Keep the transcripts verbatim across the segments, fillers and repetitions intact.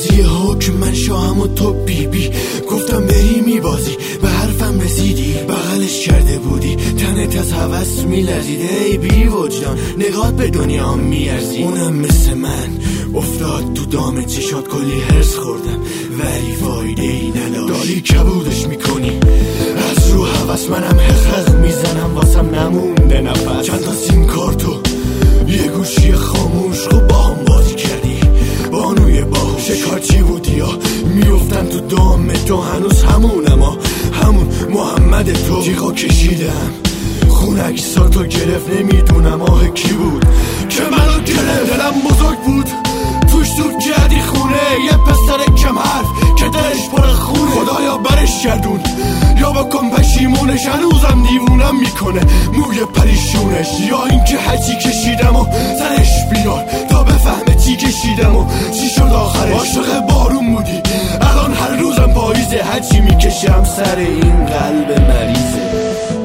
بازی حکم من شاهم و تو بی بی. گفتم بری میبازی به حرفم رسیدی، بغلش کرده بودی تنت از هوس میلرزید. ای بی وجدان نگات به دنیا میارزی. اونم مثل من افتاد تو دام چشات، کلی هرس خوردم ولی فایده ای نداشت. داری کبودش میکنی از رو هوس، منم حقق میزنم واسم نمونده نفس. چند تا سیم کارتو یه گوشی خاموش خب با هم بازی کردی بانوی باهوش. شکارچی بودی یا میفتن تو دام تو، هنوز همونم ها همون محمد تو. جیغا کشیدم خون اکساتو گرفت، نمیدونم آه کی بود که منو گرفت. دلم بزرگ بود توش توب کردی خونه، یه پسر کم حرف که دلش پر خونه. خدایا برش گردون یا بکن پشیمونش، هنوزم دیوونم میکنه موی پریشونش. یا اینکه هرچی کشیدم و سرش بیار تا بفهمه چی کشیدم و چی شد آخرش. عاشق بارون بودی الان هر روزم پاییزه، هرچی میکشم سر این قلب مریضه.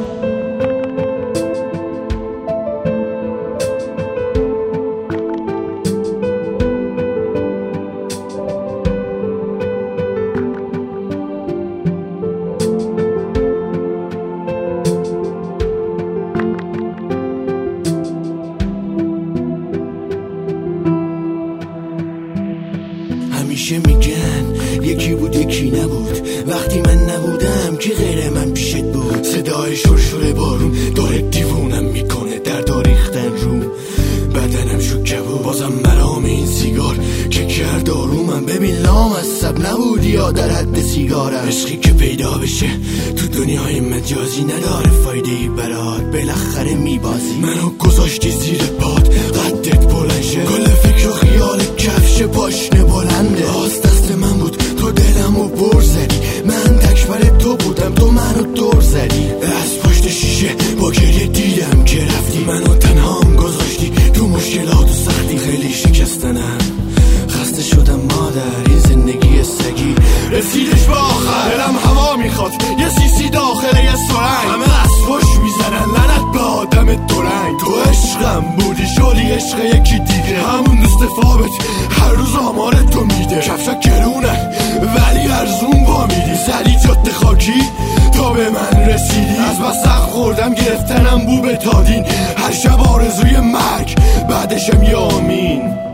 همیشه میگن یکی بود یکی نبود، وقتی من نبودم که غیر من پیشت بود. صدای شرشور بارون داره دیوونم میکنه، در ریختن روم بدنم شو کبود. بازم مرام این سیگار که کرد آرومم. ببین لام از سب نبودی یا در حد سیگارم. عشقی که پیدا بشه تو دنیای مجازی نداره فایده ای برات، بالاخره میبازی. منو گذاشتی زیر پاد قدت بلند شه، کل فکر و خیال کفش پاشنه بلنده. آس دست من بود تو دلمو بر زدی، من تکبر تو بودم تو منو دور زدی. از پشت شیشه با گریه دیدم که رفتی، منو تنهام گذاشتی تو مشکلات و سختی. خیلی شکستنم خسته شدم مادر، این زندگی سگی رسیدش به آخر. دلم هوا میخواد یه سیسی داخل یه سرنگ، همه از پشت میزنن لعنت به آدم دورنگ. تو عشقم بودی شالی عشق یکی دیگه، همون دوست فابت هر روز آمار تو میده. کفشا گرونه ولی ارزون با میدی، زدی جاده خاکی تا به من رسیدی. از مسخ خوردم گرفتنم بو بتادین، هر شب آرزوی مرگ بعدشم یا آمین.